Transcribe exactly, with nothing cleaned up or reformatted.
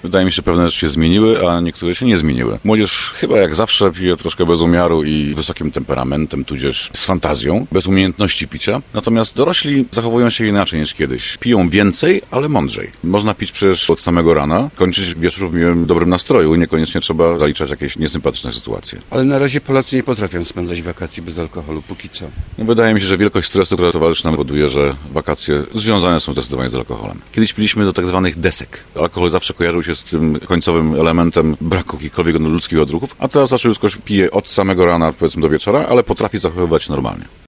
Wydaje mi się, że pewne rzeczy się zmieniły, a niektóre się nie zmieniły. Młodzież chyba jak zawsze pije troszkę bez umiaru i wysokim temperamentem, tudzież z fantazją, bez umiejętności picia. Natomiast dorośli zachowują się inaczej niż kiedyś. Piją więcej, ale mądrzej. Można pić przecież od samego rana, kończyć wieczór w miłym, dobrym nastroju. Niekoniecznie trzeba zaliczać jakieś niesympatyczne sytuacje. Ale na razie Polacy nie potrafią spędzać wakacji bez alkoholu, póki co. No, wydaje mi się, że wielkość stresu, która towarzyszy nam, powoduje, że wakacje związane są zdecydowanie z alkoholem. Kiedyś piliśmy do tak zwanych desek. Alkohol zawsze kojarzył się z tym końcowym elementem braku jakichkolwiek ludzkich odruchów, a teraz raczej ludzkość pije od samego rana, powiedzmy do wieczora, ale potrafi zachowywać normalnie.